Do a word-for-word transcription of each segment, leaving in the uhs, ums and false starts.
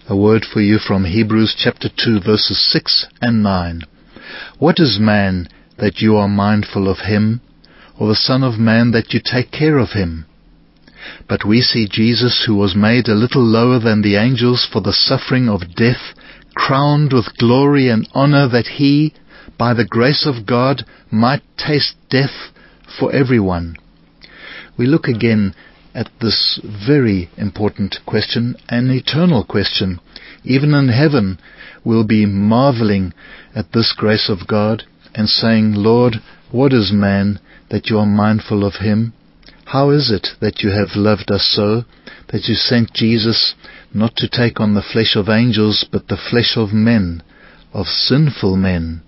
A word for you from Hebrews chapter two, verses six and nine. What is man that you are mindful of him, or the Son of Man that you take care of him? But we see Jesus, who was made a little lower than the angels for the suffering of death, crowned with glory and honor, that he, by the grace of God, might taste death for everyone. We look again at this very important question, an eternal question. Even in heaven, we'll be marveling at this grace of God and saying, Lord, what is man that you are mindful of him? How is it that you have loved us so, that you sent Jesus not to take on the flesh of angels, but the flesh of men, of sinful men?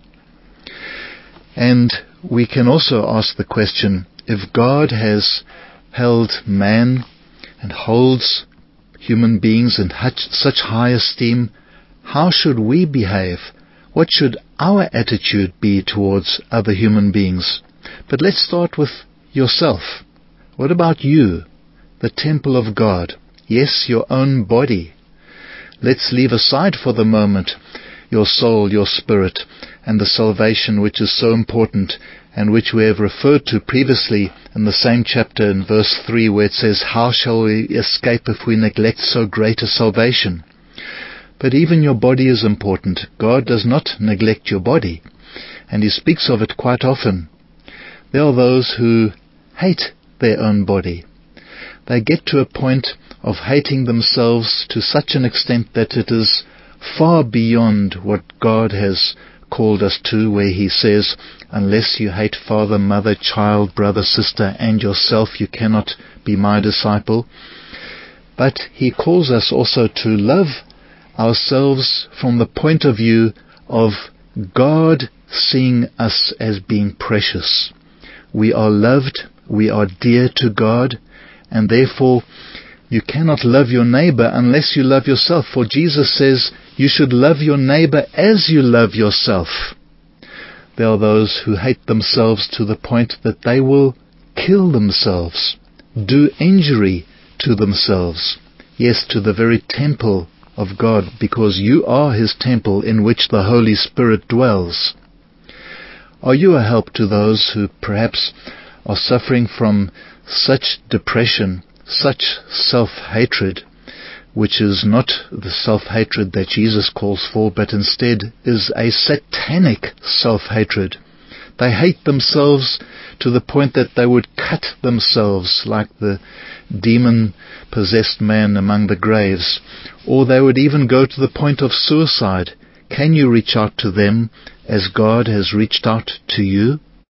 And we can also ask the question, if God has held man and holds human beings in such high esteem, how should we behave? What should our attitude be towards other human beings? But let's start with yourself. What about you, the temple of God? Yes, your own body. Let's leave aside for the moment your soul, your spirit, and the salvation which is so important, and which we have referred to previously in the same chapter in verse three, where it says, how shall we escape if we neglect so great a salvation? But even your body is important. God does not neglect your body, and He speaks of it quite often. There are those who hate their own body. They get to a point of hating themselves to such an extent that it is far beyond what God has called us to, where He says, unless you hate father, mother, child, brother, sister, and yourself, you cannot be my disciple. But He calls us also to love ourselves from the point of view of God seeing us as being precious. We are loved, we are dear to God, and therefore you cannot love your neighbor unless you love yourself. For Jesus says you should love your neighbor as you love yourself. There are those who hate themselves to the point that they will kill themselves, do injury to themselves, yes, to the very temple of God, because you are His temple in which the Holy Spirit dwells. Are you a help to those who perhaps are suffering from such depression, such self-hatred, which is not the self-hatred that Jesus calls for, but instead is a satanic self-hatred? They hate themselves to the point that they would cut themselves like the demon-possessed man among the graves, or they would even go to the point of suicide. Can you reach out to them as God has reached out to you?